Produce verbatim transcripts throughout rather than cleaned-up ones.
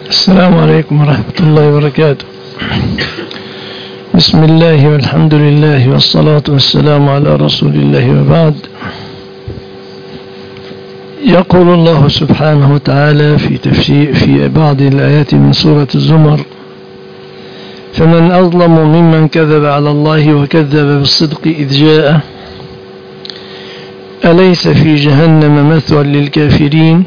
السلام عليكم ورحمة الله وبركاته. بسم الله والحمد لله والصلاة والسلام على رسول الله وبعد. يقول الله سبحانه وتعالى في تفسير في بعض الآيات من سورة الزمر: فمن أظلم ممن كذب على الله وكذب بالصدق إذ جاءه أليس في جهنم مثوى للكافرين.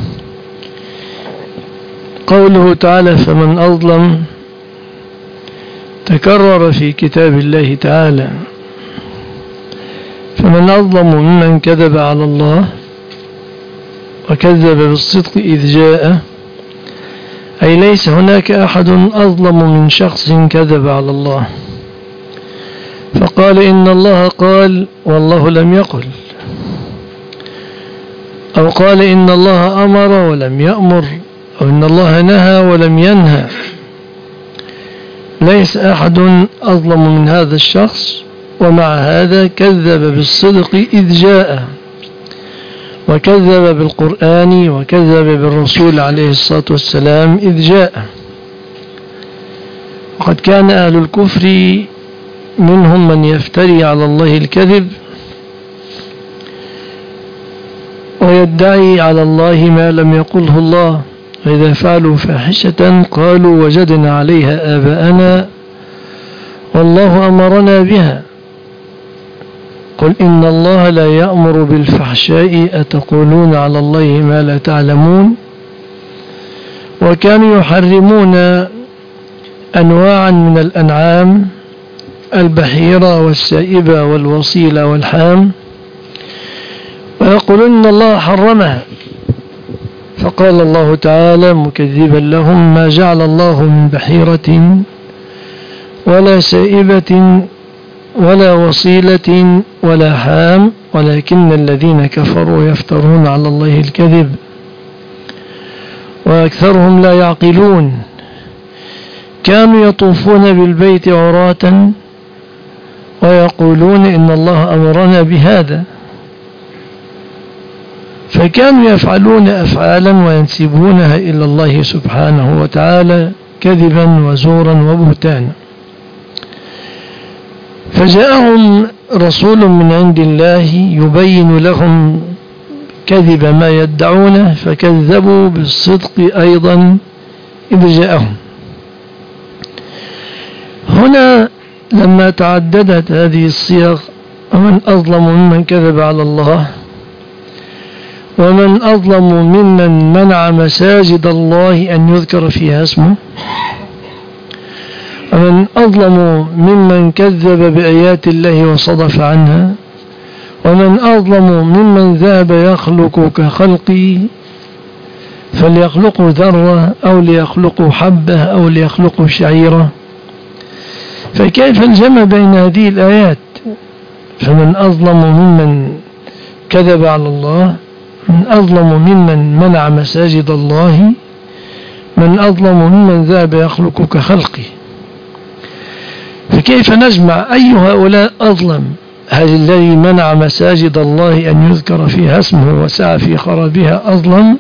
قوله تعالى فمن أظلم تكرر في كتاب الله تعالى، فمن أظلم ممن كذب على الله وكذب بالصدق إذ جاءه، أي ليس هناك أحد أظلم من شخص كذب على الله فقال إن الله قال والله لم يقل، أو قال إن الله أمر ولم يأمر، أو إن الله نهى ولم ينهى. ليس أحد أظلم من هذا الشخص، ومع هذا كذب بالصدق إذ جاءه، وكذب بالقرآن، وكذب بالرسول عليه الصلاة والسلام إذ جاءه. وقد كان أهل الكفر منهم من يفتري على الله الكذب ويدعي على الله ما لم يقله الله، وإذا فعلوا فاحشة قالوا وجدنا عليها آباءنا والله أمرنا بها. قل إن الله لا يأمر بالفحشاء أتقولون على الله ما لا تعلمون. وكانوا يحرمون أنواعا من الأنعام، البحيرة والسائبة والوصيلة والحام، ويقولون إن الله حرمها. فقال الله تعالى مكذبا لهم: ما جعل الله من بحيرة ولا سائبة ولا وصيلة ولا حام ولكن الذين كفروا يفترون على الله الكذب وأكثرهم لا يعقلون. كانوا يطوفون بالبيت عراة ويقولون إن الله أمرنا بهذا، فكانوا يفعلون أفعالا وينسبونها إلى الله سبحانه وتعالى كذبا وزورا وبهتانا. فجاءهم رسول من عند الله يبين لهم كذب ما يدعونه، فكذبوا بالصدق أيضا إذ جاءهم. هنا لما تعددت هذه الصيغ: ومن أظلم ممن كذب على الله، ومن أظلم ممن منع مساجد الله أن يذكر فيها اسمه، ومن أظلم ممن كذب بآيات الله وصدف عنها، ومن أظلم ممن ذهب يخلق كخلقي فليخلقوا ذرة أو ليخلقوا حبة أو ليخلقوا شعيرة. فكيف الجمع بين هذه الآيات؟ فمن أظلم ممن كذب على الله، من أظلم ممن منع مساجد الله، من أظلم ممن ذهب يخلق كخلقه. فكيف نجمع أي هؤلاء أظلم؟ هل الذي منع مساجد الله أن يذكر فيها اسمه وسعى في خرابها أظلم،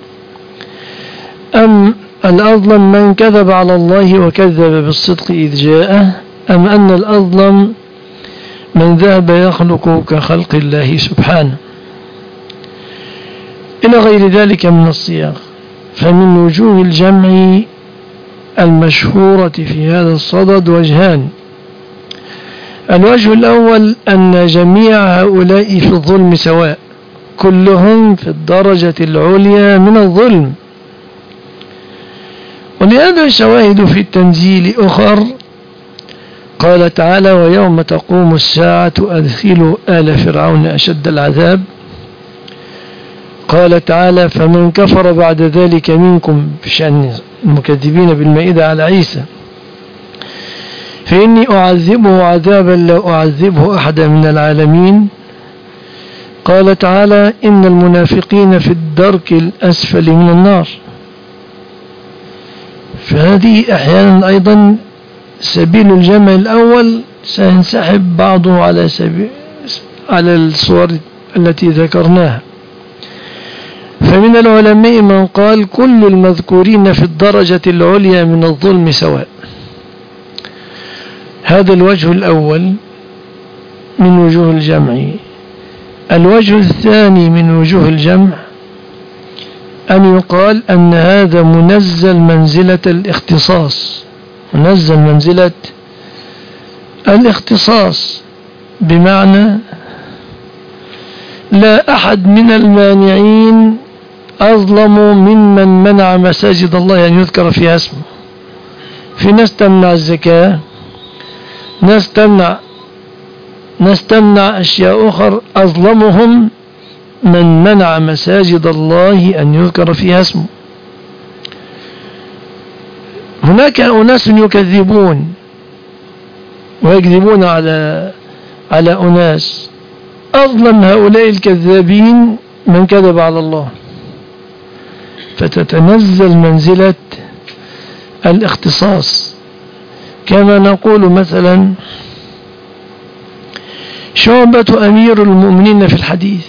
أم الأظلم من كذب على الله وكذب بالصدق إذ جاءه، أم أن الأظلم من ذهب يخلق كخلق الله سبحانه، إلى غير ذلك من الصياغ؟ فمن وجوه الجمع المشهورة في هذا الصدد وجهان: الوجه الأول أن جميع هؤلاء في الظلم سواء، كلهم في الدرجة العليا من الظلم. ولهذا شواهد في التنزيل أخر. قال تعالى: ويوم تقوم الساعة أدخلوا آل فرعون أشد العذاب. قال تعالى: فمن كفر بعد ذلك منكم، في شأن المكذبين بالمائدة على عيسى، فإني أعذبه عذابا لا أعذبه أحدا من العالمين. قال تعالى: إن المنافقين في الدرك الأسفل من النار. فهذه أحيانا أيضا سبيل الجمع الأول سينسحب بعضه على سبيل على الصور التي ذكرناها. فمن العلماء من قال كل المذكورين في الدرجة العليا من الظلم سواء. هذا الوجه الأول من وجوه الجمع. الوجه الثاني من وجوه الجمع أن يقال أن هذا منزل منزلة الاختصاص، منزل منزلة الاختصاص، بمعنى لا أحد من المانعين أظلم ممن منع مساجد الله أن يذكر فيها اسمه. في ناس تمنع الزكاة، ناس تمنع ناس تمنع أشياء أخرى، أظلمهم من منع مساجد الله أن يذكر فيها اسمه. هناك أناس يكذبون ويكذبون على على أناس، أظلم هؤلاء الكذابين من كذب على الله، فتتنزل منزلة الاختصاص. كما نقول مثلا شعبة أمير المؤمنين في الحديث،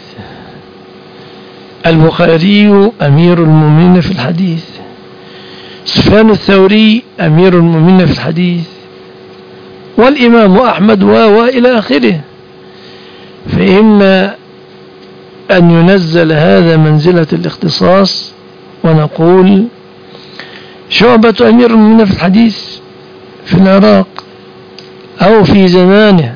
البخاري أمير المؤمنين في الحديث، سفيان الثوري أمير المؤمنين في الحديث، والإمام أحمد وإلى آخره. فإما أن ينزل هذا منزلة الاختصاص ونقول شعبة أمير المؤمنين في الحديث في العراق أو في زمانه،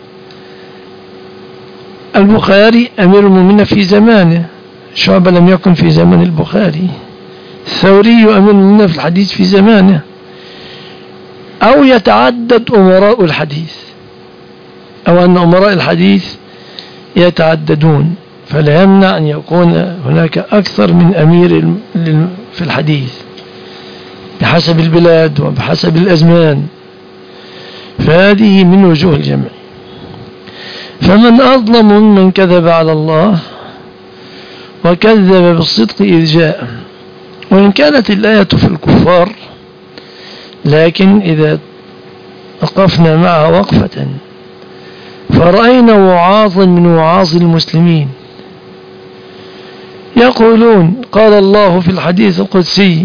البخاري أمير المؤمنين في زمانه، شعبة لم يكن في زمن البخاري، الثوري أمير المؤمنين في الحديث في زمانه. أو يتعدد أمراء الحديث، أو أن أمراء الحديث يتعددون، فلا يمنع أن يكون هناك أكثر من أمير في الحديث بحسب البلاد وبحسب الأزمان. فهذه من وجوه الجمع. فمن أظلم ممن كذب على الله وكذب بالصدق إذ جاء. وإن كانت الآية في الكفار، لكن إذا وقفنا معها وقفة فرأينا وعاظا من وعاظ المسلمين يقولون قال الله في الحديث القدسي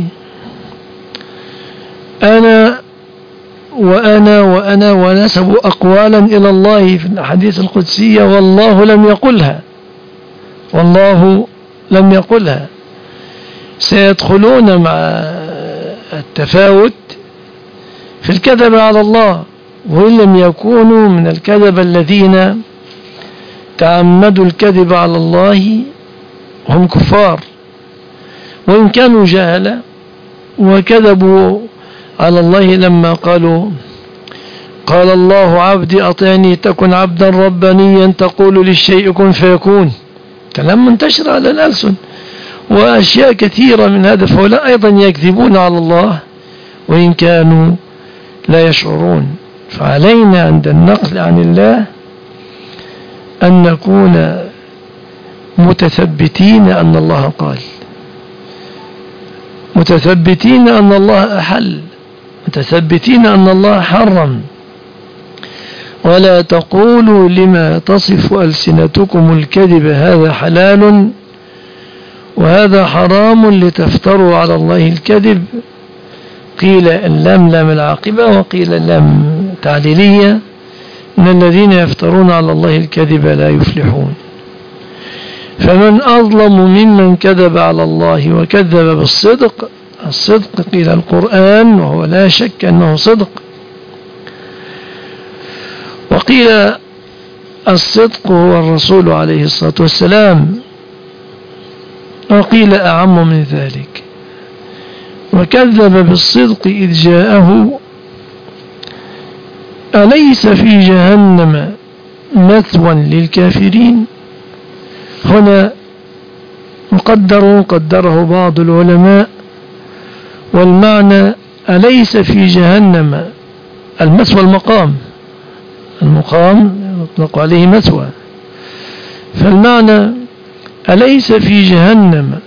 أنا وأنا وأنا ونسبوا أقوالا إلى الله في الحديث القدسية والله لم يقلها، والله لم يقلها. سيدخلون مع التفاوت في الكذب على الله، وإن لم يكونوا من الكذب الذين تعمدوا الكذب على الله هم كفار، وإن كانوا جهلة وكذبوا على الله لما قالوا قال الله عبدي أطعني تكن عبدا ربانيا تقول للشيء كن فيكون، كلام منتشر على الألسن وأشياء كثيرة من هذا. فهؤلاء أيضا يكذبون على الله وإن كانوا لا يشعرون. فعلينا عند النقل عن الله أن نكون متثبتين أن الله قال، متثبتين أن الله أحل، متثبتين أن الله حرم. ولا تقولوا لما تصف ألسنتكم الكذب هذا حلال وهذا حرام لتفتروا على الله الكذب. قيل اللام لام العاقبة وقيل اللام تعليلية، إن الذين يفترون على الله الكذب لا يفلحون. فمن أظلم ممن كذب على الله وكذب بالصدق. الصدق قيل القرآن وهو لا شك أنه صدق، وقيل الصدق هو الرسول عليه الصلاة والسلام، وقيل أعم من ذلك. وكذب بالصدق إذ جاءه أليس في جهنم مثوى للكافرين. هنا مقدر قدره بعض العلماء، والمعنى أليس في جهنم المثوى المقام، المقام يطلق عليه مثوى، فالمعنى أليس في جهنم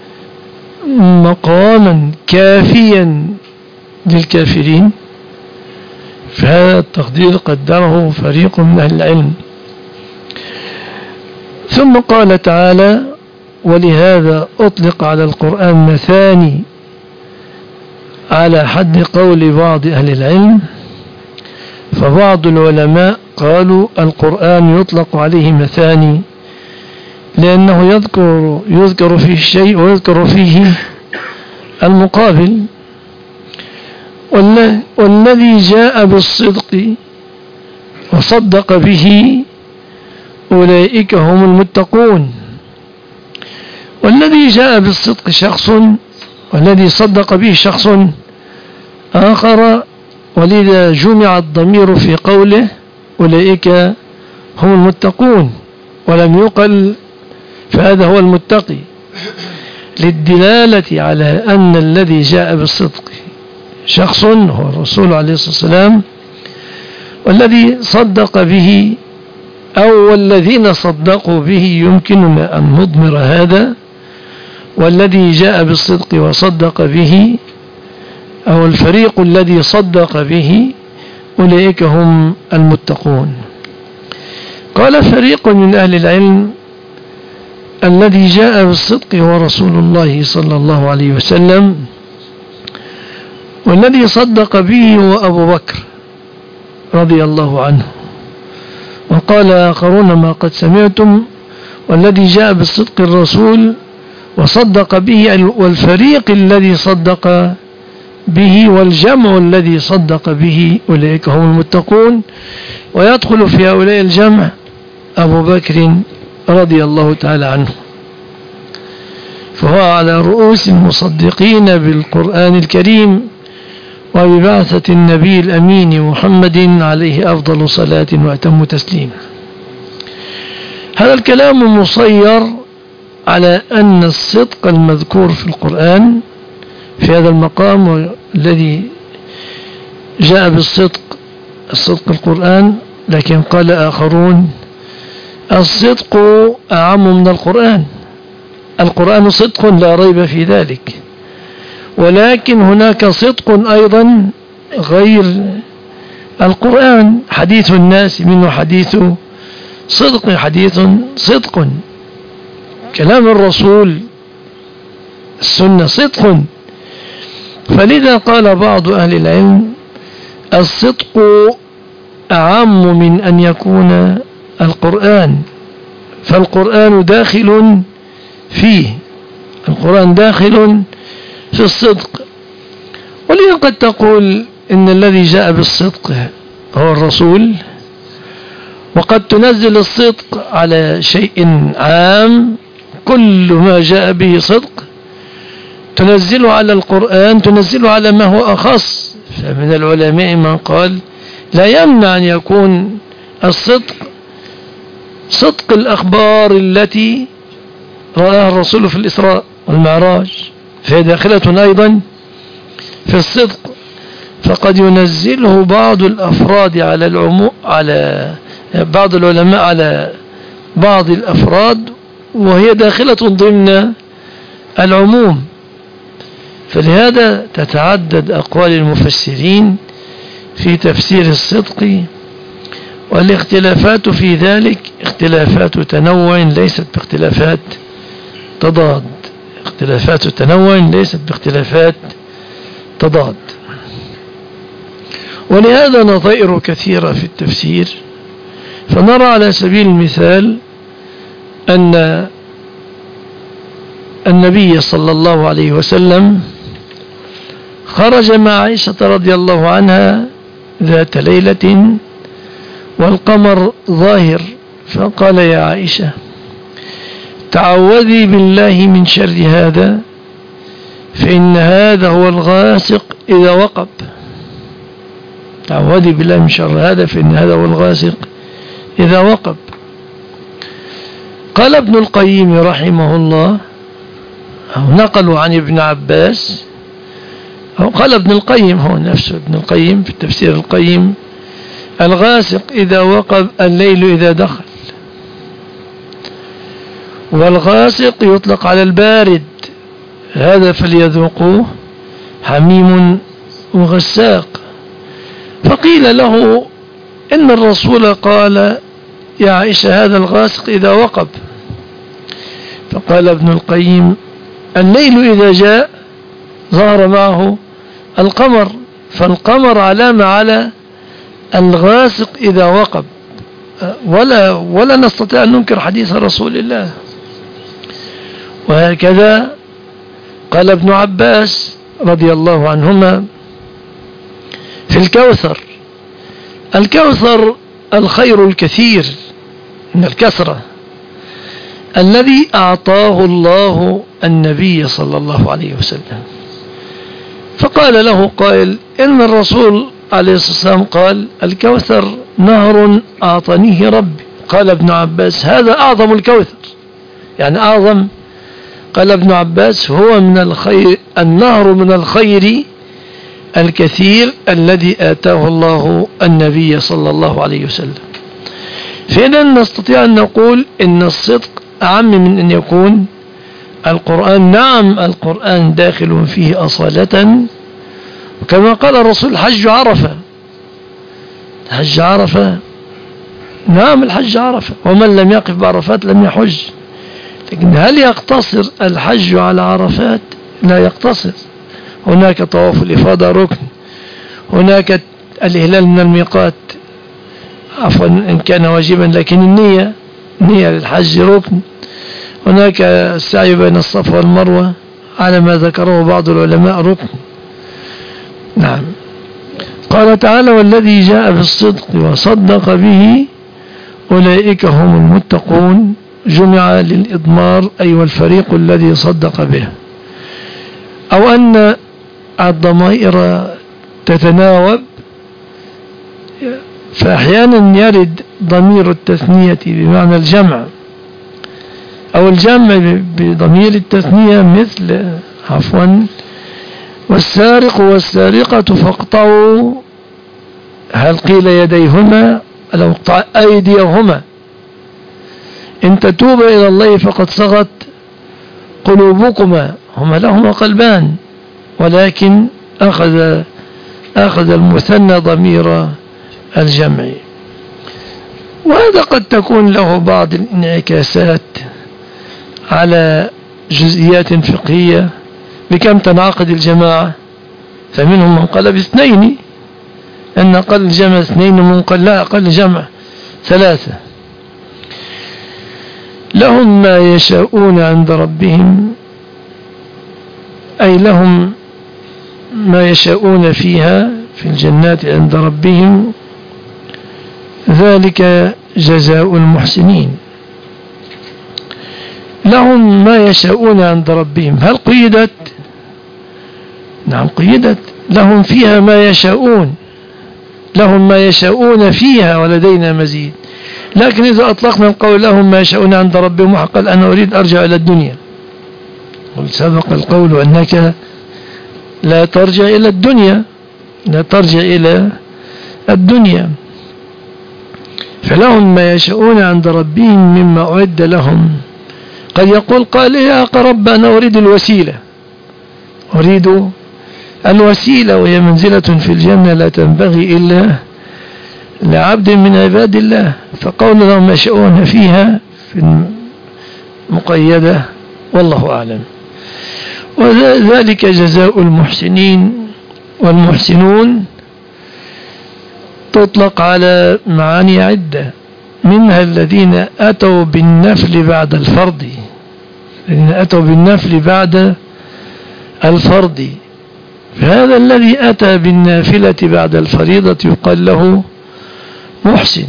مقاما كافيا للكافرين. فهذا التقدير قدره فريق من أهل العلم. ثم قال تعالى ولهذا أطلق على القرآن مثاني على حد قول بعض أهل العلم. فبعض العلماء قالوا القرآن يطلق عليه مثاني لأنه يذكر يذكر فيه الشيء ويذكر فيه المقابل. والذي جاء بالصدق وصدق به أولئك هم المتقون. والذي جاء بالصدق شخص والذي صدق به شخص آخر، ولذا جمع الضمير في قوله أولئك هم المتقون ولم يقل فهذا هو المتقي، للدلالة على أن الذي جاء بالصدق شخص هو الرسول عليه الصلاة والسلام، والذي صدق به أو الذين صدقوا به يمكننا أن نضمر هذا، والذي جاء بالصدق وصدق به أو الفريق الذي صدق به أولئك هم المتقون. قال فريق من أهل العلم الذي جاء بالصدق هو رسول الله صلى الله عليه وسلم، والذي صدق به هو أبو بكر رضي الله عنه. وقال آخرون ما قد سمعتم والذي جاء بالصدق الرسول وصدق به، والفريق الذي صدق به والجمع الذي صدق به أولئك هم المتقون. ويدخل في هؤلاء الجمع أبو بكر رضي الله تعالى عنه، فهو على رؤوس المصدقين بالقرآن الكريم وببعثة النبي الأمين محمد عليه أفضل صلاة وأتم تسليم. هذا الكلام مصير على أن الصدق المذكور في القرآن في هذا المقام الذي جاء بالصدق الصدق القرآن، لكن قال آخرون الصدق أعم من القرآن. القرآن صدق لا ريب في ذلك، ولكن هناك صدق أيضا غير القرآن. حديث الناس منه حديث صدق، حديث صدق. كلام الرسول السنة صدق. فلذا قال بعض أهل العلم الصدق أعم من أن يكون القرآن، فالقرآن داخل فيه، القرآن داخل في الصدق. ولذا قد تقول إن الذي جاء بالصدق هو الرسول، وقد تنزل الصدق على شيء عام، كل ما جاء به صدق تنزله على القرآن، تنزله على ما هو أخص. فمن العلماء من قال لا يمنع أن يكون الصدق صدق الأخبار التي رآها الرسول في الإسراء والمعراج، فهي داخلة أيضا في الصدق. فقد ينزله بعض الأفراد على العموم، على بعض العلماء على بعض الأفراد، وهي داخلة ضمن العموم. فلهذا تتعدد أقوال المفسرين في تفسير الصدق، والاختلافات في ذلك اختلافات تنوع ليست باختلافات تضاد، اختلافات تنوع ليست باختلافات تضاد. ولهذا نظائر كثيرة في التفسير. فنرى على سبيل المثال أن النبي صلى الله عليه وسلم خرج مع عائشة رضي الله عنها ذات ليلة والقمر ظاهر، فقال يا عائشة تعوذي بالله من شر هذا، فإن هذا هو الغاسق إذا وقب. تعوذي بالله من شر هذا فإن هذا هو الغاسق إذا وقب. قال ابن القيم رحمه الله، أو نقلوا عن ابن عباس، أو قال ابن القيم هو نفسه ابن القيم في التفسير القيم الغاسق إذا وقب الليل إذا دخل. والغاسق يطلق على البارد، هذا فليذوقوه حميم وغساق. فقيل له إن الرسول قال يا عائشة هذا الغاسق إذا وقب، فقال ابن القيم: الليل إذا جاء ظهر معه القمر، فالقمر علامة على الغاسق إذا وقب، ولا ولا نستطيع أن ننكر حديث رسول الله. وهكذا قال ابن عباس رضي الله عنهما في الكوثر: الكوثر الخير الكثير من الكثرة الذي أعطاه الله النبي صلى الله عليه وسلم. فقال له قائل: إن الرسول عليه الصلاة والسلام قال: الكوثر نهر أعطانيه ربي. قال ابن عباس: هذا أعظم الكوثر، يعني أعظم. قال ابن عباس: هو من الخير، النهر من الخير الكثير الذي آتاه الله النبي صلى الله عليه وسلم. فإذا نستطيع أن نقول إن الصدق أعم من أن يكون القرآن. نعم القرآن داخل فيه أصالة، وكما قال الرسول: حج عرفة. حج عرفة، نعم الحج عرفة، ومن لم يقف بعرفات لم يحج. لكن هل يقتصر الحج على عرفات؟ لا يقتصر. هناك طواف الإفاضة ركن، هناك الإهلال من الميقات عفوا إن كان واجبا، لكن النية نية للحج ركن، هناك السعي بين الصفا والمروة على ما ذكره بعض العلماء ركن. نعم. قال تعالى: والذي جاء بالصدق وصدق به أولئك هم المتقون. جمع للإضمار، أي والفريق الذي صدق به، أو أن الضمائر تتناوب، فأحيانا يرد ضمير التثنية بمعنى الجمع، أو الجمع بضمير التثنية، مثل عفوا والسارق والسارقة فاقطعوا، هل قيل يديهما أو اقطع أيديهما؟ إن تتوب إلى الله فقد صغت قلوبكما. هما لهما قلبان، ولكن أخذ أخذ المثنى ضمير الجمع. وهذا قد تكون له بعض الانعكاسات على جزئيات فقهية. بكم تنعقد الجماعة؟ فمنهم من قال باثنين، أن أقل الجمع اثنين، ومن قال لا، أقل الجمع ثلاثة. لهم ما يشاءون عند ربهم، أي لهم ما يشاءون فيها في الجنات عند ربهم، ذلك جزاء المحسنين. لهم ما يشاءون عند ربهم، هل قيدت؟ نعم قيدت. لهم فيها ما يشاءون، لهم ما يشاءون فيها ولدينا مزيد. لكن إذا أطلقنا القول لهم ما يشاءون عند ربهم، وقال أنا أريد أرجع إلى الدنيا، سبق القول أنك لا ترجع إلى الدنيا، لا ترجع إلى الدنيا. فلهم ما يشاءون عند ربهم مما أعد لهم. قد يقول قال يا رب أنا أريد الوسيلة، أريد الوسيلة، وهي منزلة في الجنة لا تنبغي إلا لعبد من عباد الله. فقول لهم ما يشاءون فيها في مقيدة، والله أعلم. وذلك جزاء المحسنين. والمحسنون تطلق على معاني عدة، منها الذين أتوا بالنفل بعد الفرض، الذين أتوا بالنفل بعد الفرض. فهذا الذي أتى بالنافلة بعد الفريضة يقال له محسن.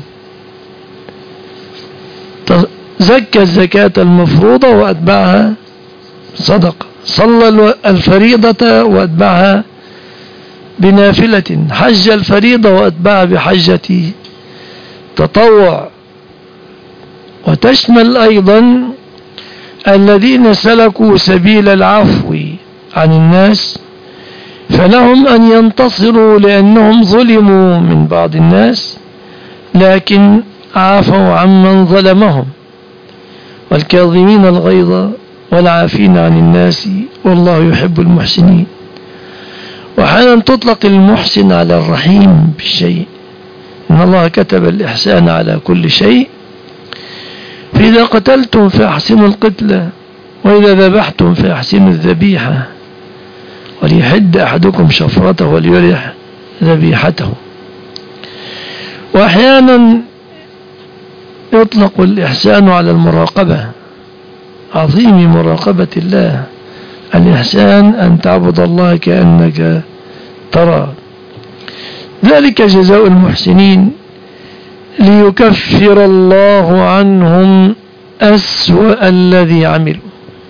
زكى الزكاة المفروضة وأتبعها صدقة، صلى الفريضة وأتبعها بنافلة، حج الفريضة وأتبعها بحجة تطوع. وتشمل أيضا الذين سلكوا سبيل العفو عن الناس، فلهم أن ينتصروا لأنهم ظلموا من بعض الناس، لكن عافوا عمن ظلمهم، والكاظمين الغيظ والعافين عن الناس والله يحب المحسنين. وأحيانا تطلق المحسن على الرحيم بالشيء، إن الله كتب الإحسان على كل شيء. فإذا قتلتم فأحسنوا القتلة وإذا ذبحتم فأحسنوا الذبيحة وليحد أحدكم شفرته وليرح ذبيحته. وأحيانا يطلق الإحسان على المراقبة، عظيم مراقبة الله. الإحسان أن تعبد الله كأنك ترى. ذلك جزاء المحسنين ليكفر الله عنهم أسوأ الذي عملوا.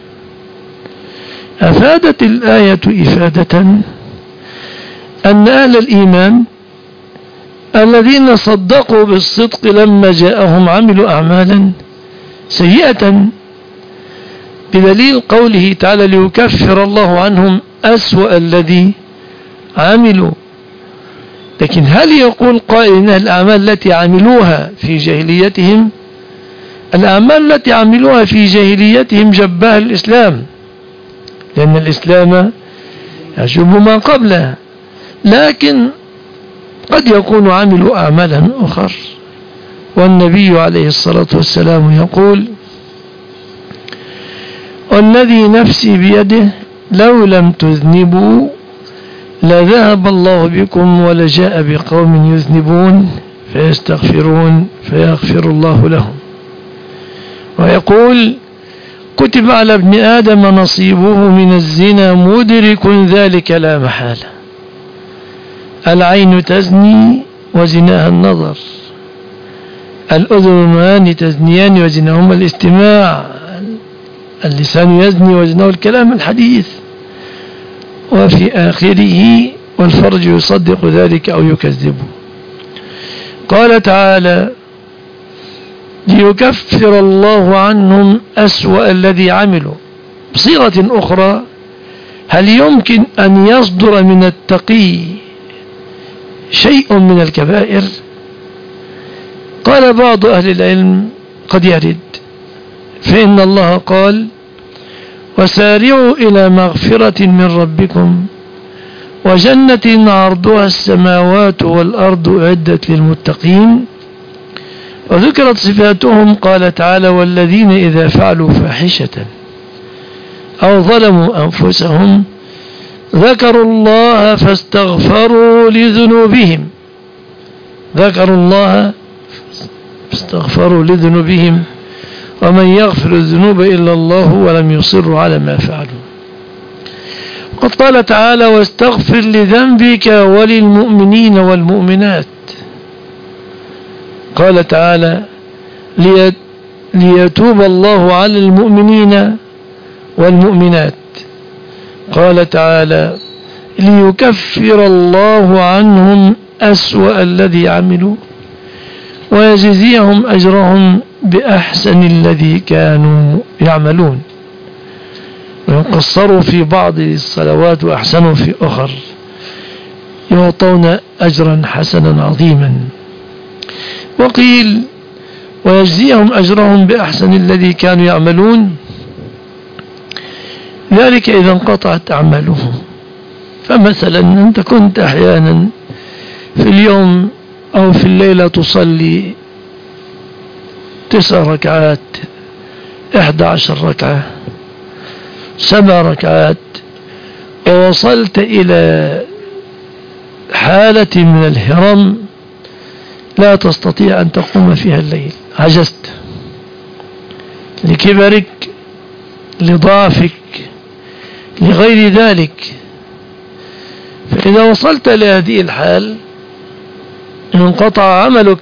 أفادت الآية إفادة أن أهل الإيمان الذين صدقوا بالصدق لما جاءهم عملوا أعمالا سيئة، بدليل قوله تعالى ليكفر الله عنهم أسوأ الذي عملوا. لكن هل يقول قائل إن الأعمال التي عملوها في جاهليتهم، الأعمال التي عملوها في جاهليتهم جباها الإسلام، لأن الإسلام يجب ما قبله، لكن قد يكون عملوا أعمالا أخر. والنبي عليه الصلاة والسلام يقول والذي نفسي بيده لو لم تذنبوا لذهب الله بكم ولجاء بقوم يذنبون فيستغفرون فيغفر الله لهم. ويقول كتب على ابن آدم نصيبه من الزنا مدرك ذلك لا محالة. العين تزني وزناها النظر، الأذنان تزنيان وزناهما الاستماع، اللسان يزني وزناه الكلام الحديث، وفي آخره والفرج يصدق ذلك أو يكذبه. قال تعالى ليكفر الله عنهم أسوأ الذي عملوا. بصيغة أخرى هل يمكن أن يصدر من التقي شيء من الكبائر؟ قال بعض أهل العلم قد يرد، فإن الله قال وسارعوا إلى مغفرة من ربكم وجنة عرضها السماوات والأرض أعدت للمتقين. وذكرت صفاتهم قال تعالى والذين إذا فعلوا فاحشة أو ظلموا أنفسهم ذكروا الله فاستغفروا لذنوبهم ذكروا الله فاستغفروا لذنوبهم ومن يغفر الذنوب إلا الله ولم يصروا على ما فعلوا. وقد قال تعالى واستغفر لذنبك وللمؤمنين والمؤمنات. قال تعالى ليتوب الله على المؤمنين والمؤمنات. قال تعالى ليكفر الله عنهم أسوأ الذي عملوا ويجزيهم أجرهم بأحسن الذي كانوا يعملون. ويقصروا في بعض الصلوات وأحسنوا في أخر يعطون أجرا حسنا عظيما. وقيل ويجزيهم أجرهم بأحسن الذي كانوا يعملون، ذلك إذا انقطعت أعمالهم. فمثلا أنت كنت أحيانا في اليوم أو في الليلة تصلي تسع ركعات، إحدى عشر ركعة، سبع ركعات، ووصلت إلى حالة من الهرم لا تستطيع أن تقوم فيها الليل، عجزت لكبرك لضعفك لغير ذلك. فإذا وصلت لهذه الحال انقطع عملك،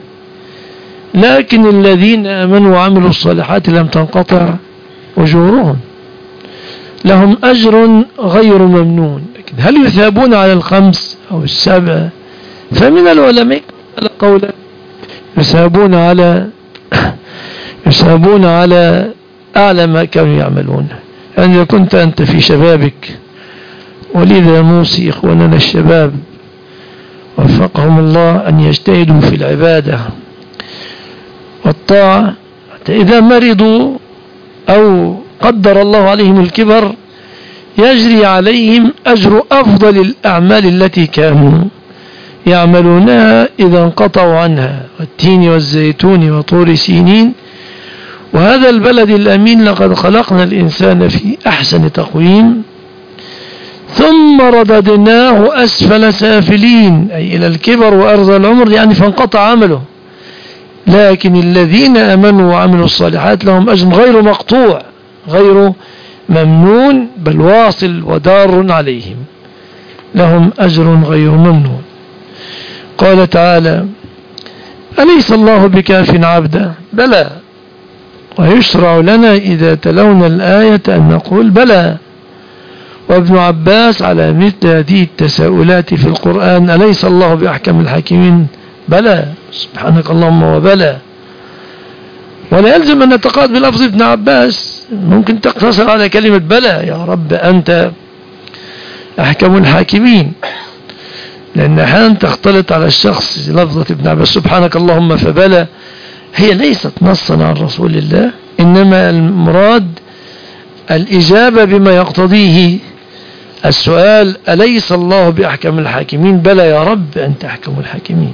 لكن الذين آمنوا وعملوا الصالحات لم تنقطع أجورهم، لهم أجر غير ممنون. لكن هل يثابون على الخمس أو السبع؟ فمن العلماء قول يثابون على يثابون على أعلى ما كانوا يعملون. يعني إذا كنت أنت في شبابك، ولذا نوصي إخواننا الشباب وفقهم الله أن يجتهدوا في العبادة والطاعة، حتى إذا مرضوا أو قدر الله عليهم الكبر يجري عليهم أجر أفضل الأعمال التي كانوا يعملونها إذا انقطعوا عنها، والتين والزيتون وطور سينين وهذا البلد الأمين لقد خلقنا الإنسان في أحسن تقويم ثم رددناه أسفل سافلين، أي إلى الكبر وأرض العمر، يعني فانقطع عمله. لكن الذين آمنوا وعملوا الصالحات لهم أجر غير مقطوع غير ممنون، بل واصل ودار عليهم، لهم أجر غير ممنون. قال تعالى: أليس الله بكاف عبدا؟ بلى. ويشرع لنا إذا تلونا الآية أن نقول بلى. وابن عباس على مثل هذه التساؤلات في القرآن: أليس الله بأحكم الحاكمين؟ بلى، سبحانك اللهم وبلى. ولا يلزم أن نتقاعد بلفظ ابن عباس، ممكن تقتصر على كلمة بلى، يا رب أنت أحكم الحاكمين، لأن أحيانا تختلط على الشخص لفظة ابن عباس سبحانك اللهم فبلى، هي ليست نصا عن رسول الله، إنما المراد الإجابة بما يقتضيه السؤال: أليس الله بأحكم الحاكمين؟ بلى يا رب أنت أحكم الحاكمين.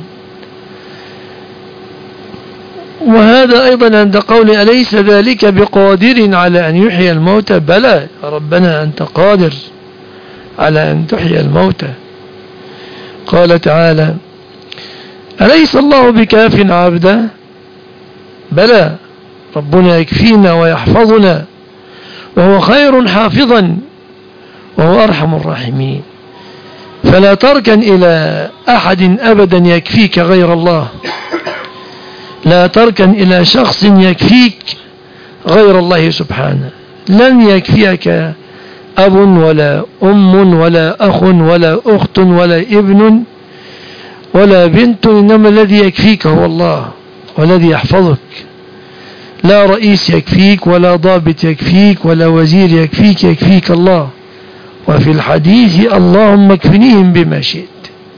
وهذا أيضا عند قول أليس ذلك بقادر على أن يحيي الموتى؟ بلى يا ربنا أنت قادر على أن تحيي الموتى. قال تعالى: أليس الله بكاف عبدا؟ بلى، ربنا يكفينا ويحفظنا وهو خير حافظا وهو أرحم الراحمين. فلا تركن إلى أحد أبدا يكفيك غير الله، لا تركن إلى شخص يكفيك غير الله سبحانه. لن يكفيك أب ولا أم ولا أخ ولا أخت ولا ابن ولا بنت، إنما الذي يكفيك هو الله والذي يحفظك. لا رئيس يكفيك ولا ضابط يكفيك ولا وزير يكفيك، يكفيك الله. وفي الحديث: اللهم اكفنيهم بما شئت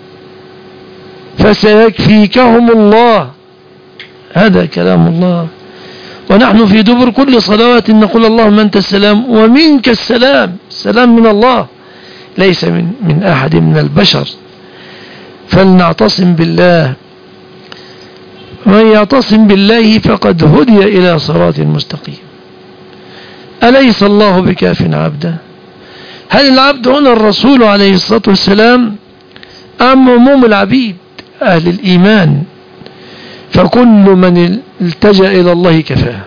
فسيكفيكهم الله. هذا كلام الله. ونحن في دبر كل صلوات نقول: اللهم أنت السلام ومنك السلام، السلام من الله ليس من, من أحد من البشر. فلنعتصم بالله، من يعتصم بالله فقد هدي إلى صراط مستقيم. أليس الله بكاف عبدا؟ هل العبد هنا الرسول عليه الصلاة والسلام أم عموم العبيد أهل الإيمان؟ فكل من التجأ إلى الله كفاه.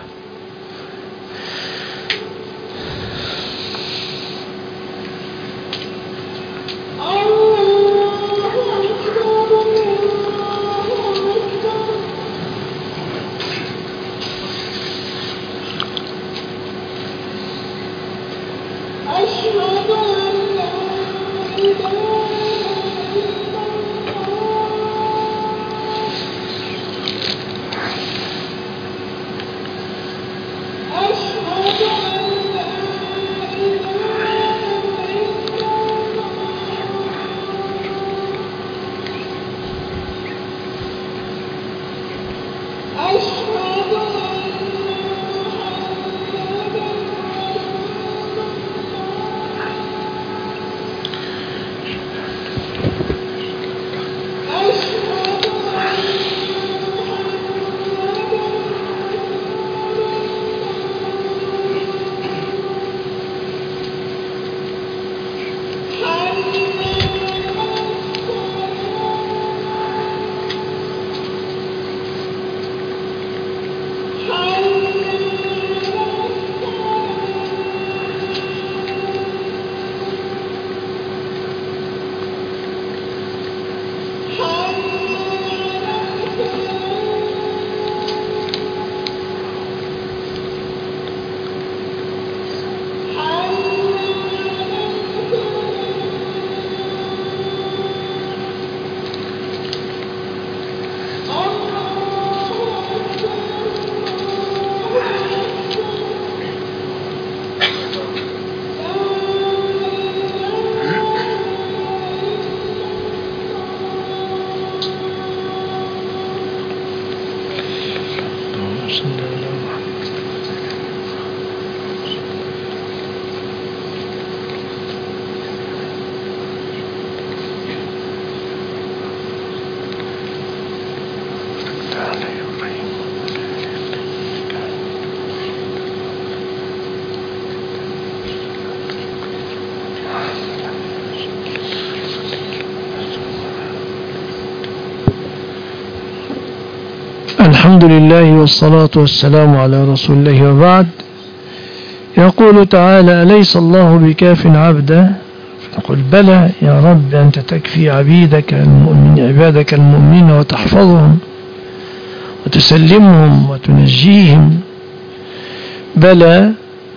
الحمد لله والصلاة والسلام على رسول الله وبعد. يقول تعالى: أليس الله بكاف عبده؟ فنقول: بلى يا رب، أنت تكفي عبيدك المؤمنين عبادك المؤمنين وتحفظهم وتسلمهم وتنجيهم. بلى.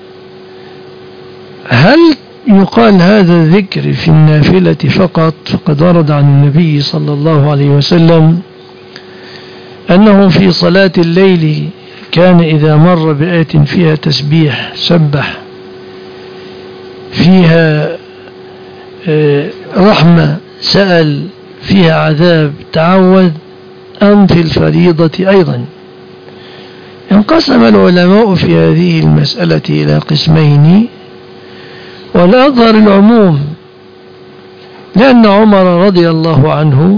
هل يقال هذا الذكر في النافلة فقط؟ فقد ورد عن النبي صلى الله عليه وسلم أنه في صلاة الليل كان إذا مر بآية فيها تسبيح سبح، فيها رحمة سأل، فيها عذاب تعوذ، أم في الفريضة أيضا. انقسم العلماء في هذه المسألة إلى قسمين، والأظهر العموم، لأن عمر رضي الله عنه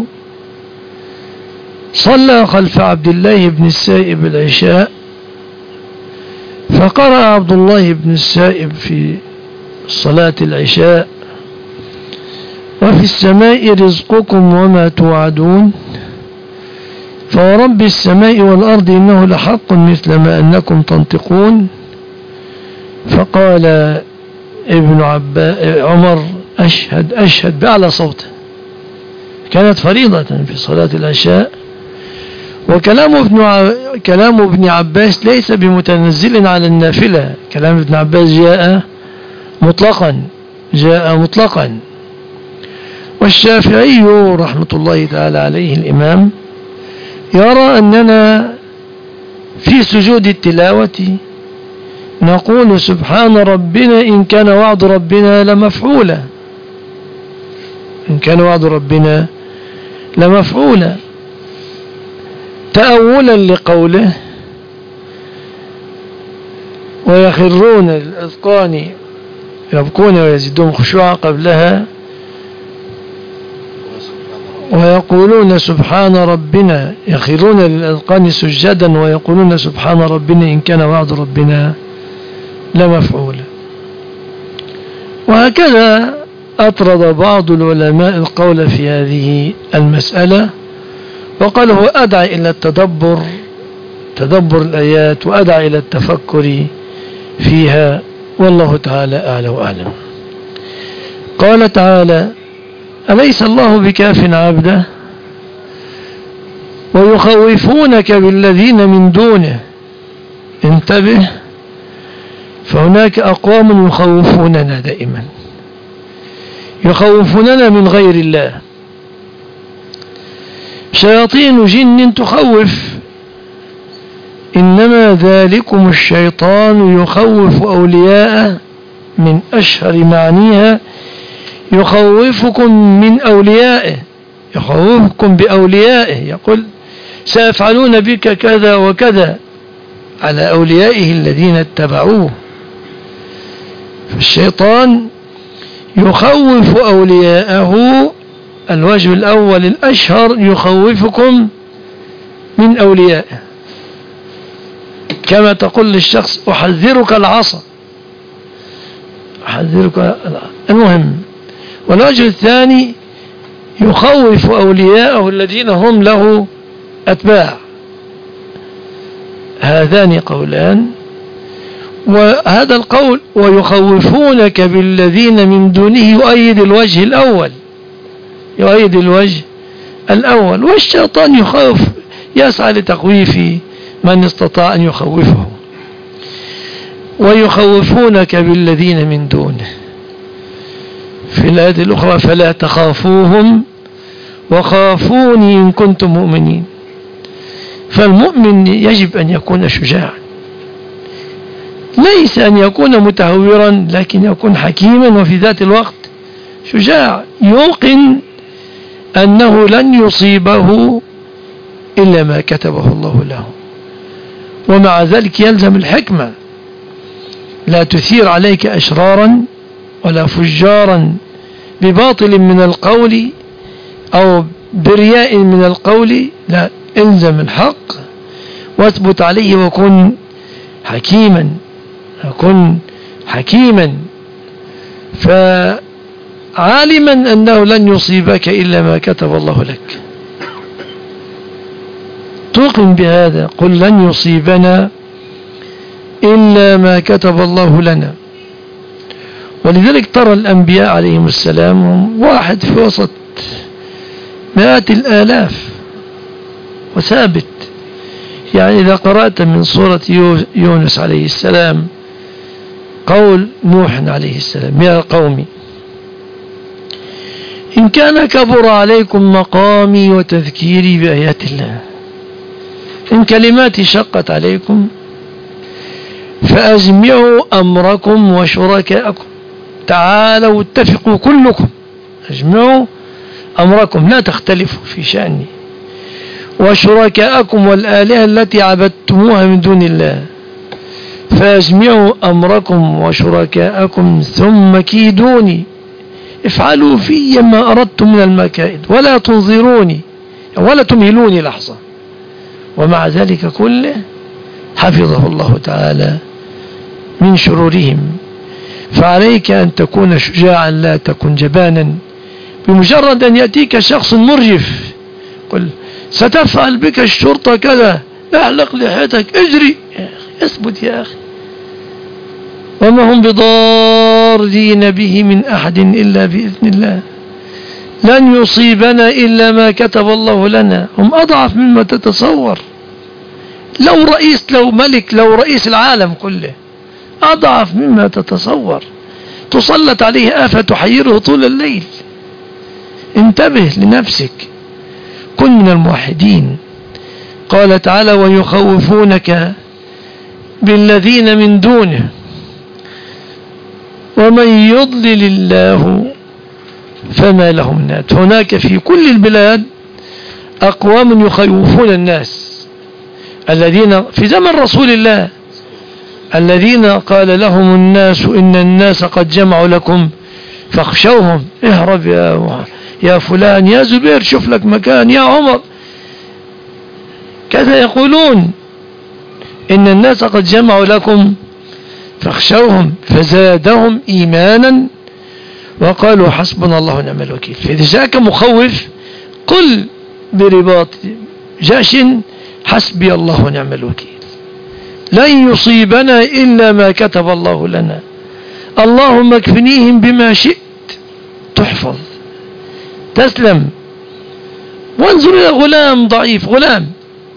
صلى خلف عبد الله بن السائب العشاء، فقرأ عبد الله بن السائب في صلاة العشاء: وفي السماء رزقكم وما توعدون، فورب السماء والأرض إنه لحق مثل ما أنكم تنطقون. فقال ابن عباس عمر: أشهد أشهد بأعلى صوته. كانت فريضة في صلاة العشاء. وكلام ابن ع... كلام ابن عباس ليس بمتنزل على النافلة، كلام ابن عباس جاء مطلقا جاء مطلقا والشافعي رحمة الله تعالى عليه الإمام يرى أننا في سجود التلاوة نقول: سبحان ربنا إن كان وعد ربنا لمفعولا، إن كان وعد ربنا لمفعولا، تأولا لقوله: ويخرون للأذقان يبكون ويزيدون خشوعا، قبلها ويقولون سبحان ربنا، يخرون للأذقان سجدا ويقولون سبحان ربنا إن كان وعد ربنا لمفعولا. وهكذا أطرد بعض العلماء القول في هذه المسألة، وقال هو أدعى إلى التدبر تدبر الآيات، وأدعى إلى التفكر فيها، والله تعالى أعلى وأعلم. قال تعالى: أليس الله بكاف عبده ويخوفونك بالذين من دونه. انتبه، فهناك أقوام يخوفوننا دائما، يخوفوننا من غير الله. شياطين جن تخوف، إنما ذلكم الشيطان يخوف أولياءه، من أشهر معانيها يخوفكم من أوليائه، يخوفكم بأوليائه، يقول: سيفعلون بك كذا وكذا، على أوليائه الذين اتبعوه. فالشيطان يخوف أولياءه. الوجه الأول الأشهر: يخوفكم من أوليائه، كما تقول للشخص: أحذرك العصا، أحذرك العصا. المهم. والوجه الثاني: يخوف أولياءه الذين هم له أتباع. هذان قولان. وهذا القول ويخوفونك بالذين من دونه يؤيد الوجه الأول، يؤيد الوجه الأول. والشيطان يخوف، يسعى لتخويف من استطاع أن يخوفه. ويخوفونك بالذين من دونه. في الآية الأخرى: فلا تخافوهم وخافوني إن كنتم مؤمنين. فالمؤمن يجب أن يكون شجاعا، ليس أن يكون متهورا، لكن يكون حكيما وفي ذات الوقت شجاع، يوقن أنه لن يصيبه إلا ما كتبه الله له. ومع ذلك يلزم الحكمة، لا تثير عليك أشرارا ولا فجارا بباطل من القول أو برياء من القول، لا، الزم الحق واثبت عليه، وكن حكيما كن حكيما فعالما أنه لن يصيبك إلا ما كتب الله لك. توقن بهذا. قل لن يصيبنا إلا ما كتب الله لنا. ولذلك ترى الأنبياء عليهم السلام واحد في وسط مئات الآلاف وثابت. يعني إذا قرأت من سورة يونس عليه السلام قول نوح عليه السلام: يا قوم إن كان كبر عليكم مقامي وتذكيري بآيات الله، إن كلماتي شقت عليكم فأجمعوا أمركم وشركاءكم، تعالوا اتفقوا كلكم، أجمعوا أمركم لا تختلفوا في شأني، وشركاءكم والآلهة التي عبدتموها من دون الله، فأجمعوا أمركم وشركاءكم ثم كيدوني افعلوا في ما أردتم من المكائد ولا تنظروني ولا تمهلوني لحظة. ومع ذلك كله حفظه الله تعالى من شرورهم. فعليك أن تكون شجاعا لا تكن جبانا. بمجرد أن يأتيك شخص مرجف قل ستفعل بك الشرطة كذا، احلق لحيتك، اجري يا أخي، اثبت يا أخي. وما هم بضارين به من أحد إلا بإذن الله. لن يصيبنا إلا ما كتب الله لنا. هم أضعف مما تتصور. لو رئيس لو ملك لو رئيس العالم كله أضعف مما تتصور. تسلط عليه آفة تحيره طول الليل. انتبه لنفسك، كن من الموحدين. قال تعالى: ويخوفونك بالذين من دونه ومن يضلل الله فما له من هاد. هناك في كل البلاد أقوام يخوفون الناس، الذين في زمن رسول الله الذين قال لهم الناس إن الناس قد جمعوا لكم فاخشوهم، اهرب يا يا فلان، يا زبير شوف لك مكان، يا عمر، كذا يقولون إن الناس قد جمعوا لكم فاخشوهم فزادهم إيمانا وقالوا حسبنا الله ونعم الوكيل. فإذا جاءك مخوف قل برباط جأش حسبي الله ونعم الوكيل. لن يصيبنا إلا ما كتب الله لنا، اللهم اكفنيهم بما شئت، تحفظ تسلم. وانظر إلى غلام ضعيف، غلام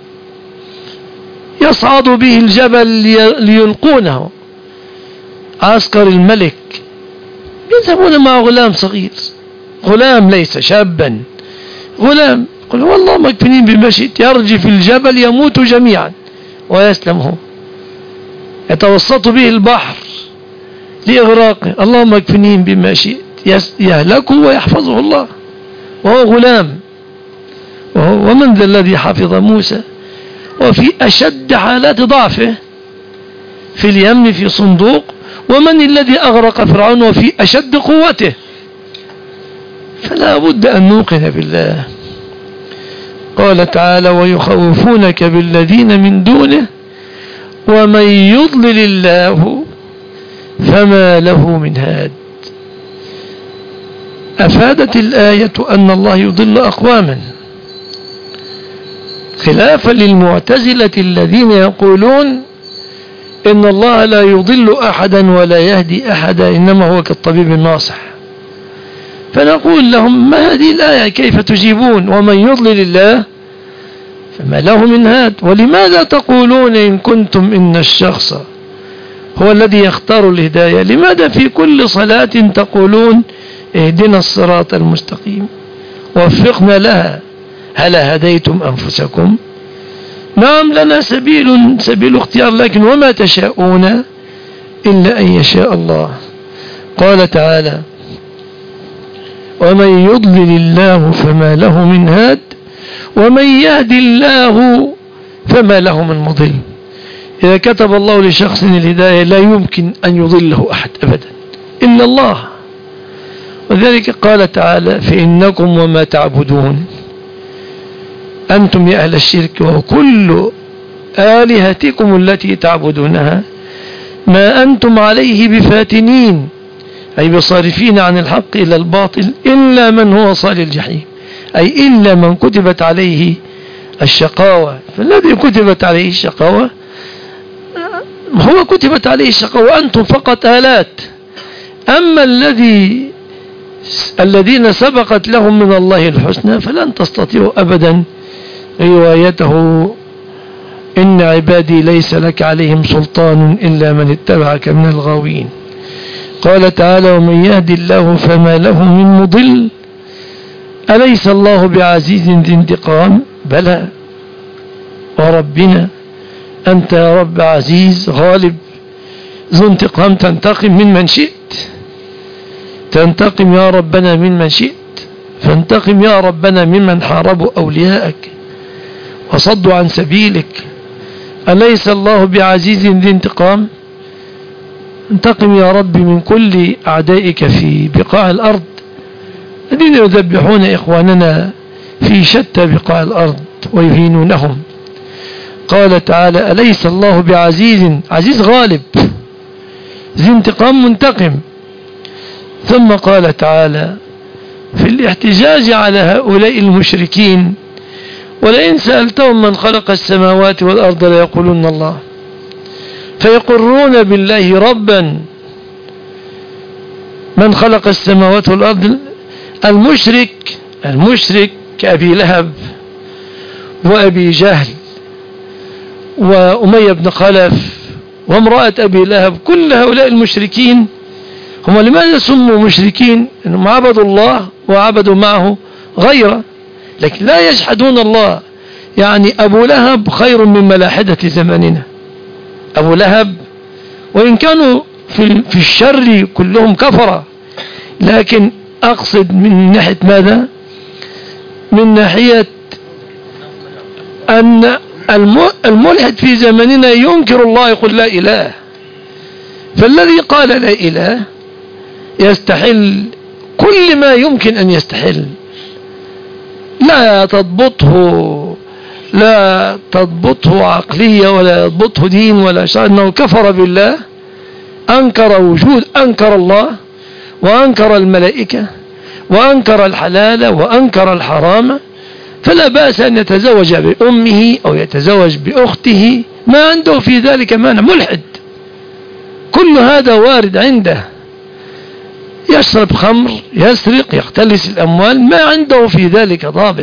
يصعد به الجبل ليلقونه عسكر الملك، يذهبون مع غلام صغير، غلام ليس شابا، غلام، قل والله مكفنين بما شئت، يرجف الجبل يموت جميعا ويسلم هو، يتوسط به البحر لإغراقه، اللهم اكفنين بما شئت، يهلكه ويحفظه الله وهو غلام. وهو ومن ذا الذي حفظ موسى وفي أشد حالات ضعفه في اليمن في صندوق، ومن الذي أغرق فرعون وفي أشد قوته. فلا بد أن نوقن بالله. قال تعالى: ويخوفونك بالذين من دونه ومن يضلل الله فما له من هاد. أفادت الآية أن الله يضل أقواما، خلافا للمعتزلة الذين يقولون إن الله لا يضل أحدا ولا يهدي أحدا، إنما هو كالطبيب الناصح. فنقول لهم: ما هذه الآية؟ كيف تجيبون ومن يضلل الله فما له من هاد؟ ولماذا تقولون إن كنتم إن الشخص هو الذي يختار الهداية؟ لماذا في كل صلاة تقولون اهدنا الصراط المستقيم ووفقنا لها؟ هل هديتم أنفسكم؟ نعم لنا سبيل سبيل اختيار، لكن وما تشاءون إلا أن يشاء الله. قال تعالى: ومن يضلل الله فما له من هاد ومن يهدي الله فما له من مضل. إذا كتب الله لشخص الهداية لا يمكن أن يضله أحد أبدا إلا الله. وذلك قال تعالى: فإنكم وما تعبدون أنتم يا أهل الشرك وكل آلهتكم التي تعبدونها ما أنتم عليه بفاتنين، أي بصارفين عن الحق إلى الباطل، إلا من هو صال الجحيم، أي إلا من كتبت عليه الشقاوة. فالذي كتبت عليه الشقاوة هو كتبت عليه الشقاوة وأنتم فقط آلات. أما الذي الذين سبقت لهم من الله الحسنى فلن تستطيعوا أبدا روايته إن عبادي ليس لك عليهم سلطان إلا من اتبعك من الغاوين. قال تعالى ومن يهدي الله فما له من مضل أليس الله بعزيز ذي انتقام بلى وربنا أنت يا رب عزيز غالب ذو انتقام تنتقم من من شئت تنتقم يا ربنا من من شئت فانتقم يا ربنا ممن حاربوا أولياءك وصدوا عن سبيلك. أليس الله بعزيز ذي انتقام انتقم يا رب من كل أعدائك في بقاع الأرض الذين يذبحون إخواننا في شتى بقاع الأرض ويهينونهم. قال تعالى أليس الله بعزيز عزيز غالب ذي انتقام منتقم. ثم قال تعالى في الاحتجاج على هؤلاء المشركين ولئن سألتهم من خلق السماوات والأرض ليقولون الله فيقرون بالله ربا من خلق السماوات والأرض. المشرك المشرك كأبي لهب وأبي جهل وأمية بن خلف وامرأة أبي لهب كل هؤلاء المشركين هم لماذا سموا مشركين؟ أنهم عبدوا الله وعبدوا معه غيره لكن لا يجحدون الله. يعني أبو لهب خير من ملاحدة زماننا. أبو لهب وإن كانوا في, في الشر كلهم كفرة لكن أقصد من ناحية ماذا؟ من ناحية أن الملحد في زماننا ينكر الله يقول لا إله. فالذي قال لا إله يستحل كل ما يمكن أن يستحل لا تضبطه لا تضبطه عقلية ولا يضبطه دين ولا شيء. أنه كفر بالله أنكر وجود أنكر الله وأنكر الملائكة وأنكر الحلال وأنكر الحرام. فلا بأس أن يتزوج بأمه أو يتزوج بأخته ما عنده في ذلك مانع. ملحد كل هذا وارد عنده. يشرب خمر يسرق يختلس الأموال ما عنده في ذلك ضابط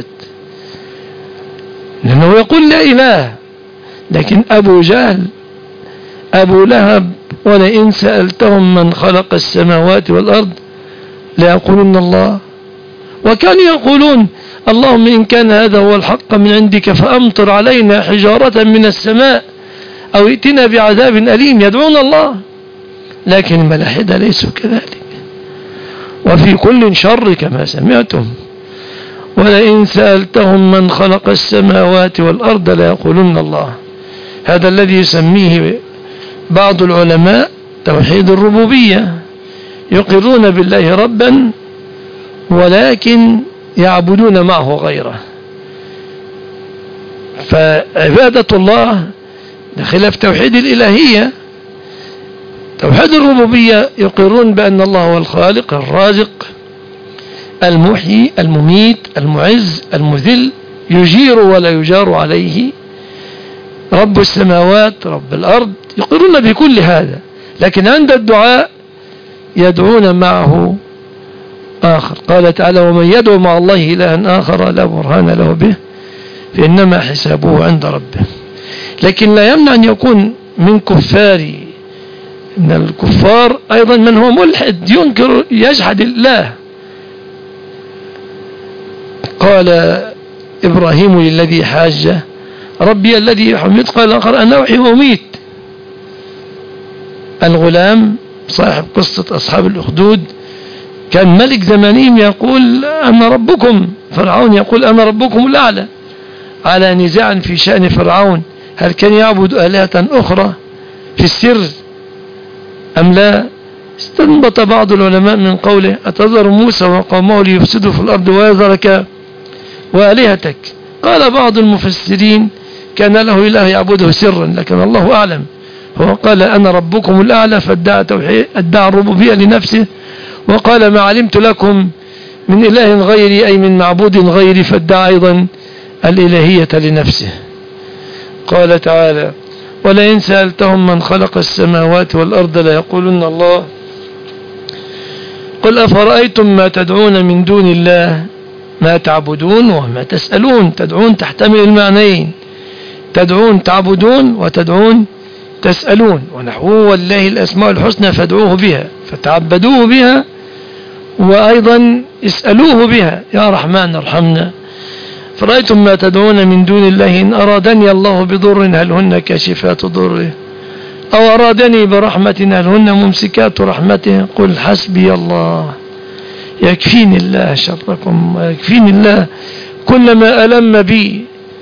لأنه يقول لا إله. لكن أبو جهل أبو لهب ولئن سألتهم من خلق السماوات والأرض ليقولون الله. وكانوا يقولون اللهم إن كان هذا هو الحق من عندك فأمطر علينا حجارة من السماء أو ائتنا بعذاب أليم. يدعون الله لكن الملاحدة ليسوا كذلك وفي كل شر كما سمعتم. ولئن سألتهم من خلق السماوات والأرض ليقولون الله. هذا الذي يسميه بعض العلماء توحيد الربوبية. يقرون بالله ربا ولكن يعبدون معه غيره. فعبادة الله خلاف توحيد الإلهية. توحيد الربوبية يقرون بأن الله هو الخالق الرازق المحيي المميت المعز المذل يجير ولا يجار عليه رب السماوات رب الأرض. يقرون بكل هذا لكن عند الدعاء يدعون معه آخر. قال تعالى ومن يدعو مع الله إلها آخر لا برهان له به فإنما حسابه عند ربه. لكن لا يمنع أن يكون من كفار من الكفار أيضا من هو ملحد ينكر يجحد الله. قال إبراهيم للذي حاجه ربي الذي يحمد قال آخر أنا أحيي وأميت. الغلام صاحب قصة أصحاب الأخدود كان ملك زمانهم يقول أنا ربكم. فرعون يقول أنا ربكم الأعلى على نزاع في شأن فرعون هل كان يعبد آلهة أخرى في السر أم لا. استنبط بعض العلماء من قوله أتذر موسى وقومه ليفسدوا في الأرض ويذرك وآلهتك. قال بعض المفسرين كان له إله يعبده سرا لكن الله أعلم. هو قال أنا ربكم الأعلى فادعى توحيد ادعى الربوبية لنفسه وقال ما علمت لكم من إله غيري أي من معبود غيري فادعى أيضا الإلهية لنفسه. قال تعالى: ولئن سألتهم من خلق السماوات والأرض ليقولن الله قل أفرأيتم ما تدعون من دون الله ما تعبدون وما تسألون. تدعون تحتمل المعنيين، تدعون تعبدون وتدعون تسألون، ونحوه والله الأسماء الحسنى فادعوه بها، فتعبدوه بها وأيضا اسألوه بها: يا رحمن ارحمنا. فرأيتم ما تدعون من دون الله إن أرادني الله بضر هل هن كاشفات ضره أو أرادني برحمة هل هن ممسكات رحمته قل حسبي الله يكفيني الله شركم ويكفيني الله كل ما ألم بي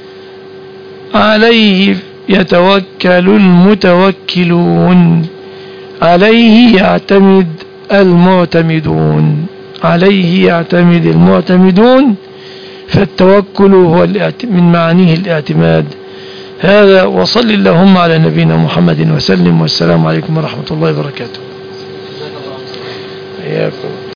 عليه يتوكل المتوكلون. عليه يعتمد المعتمدون، عليه يعتمد المعتمدون، فالتوكل هو من معانيه الاعتماد. هذا، وصل اللهم على نبينا محمد وسلم، والسلام عليكم ورحمة الله وبركاته.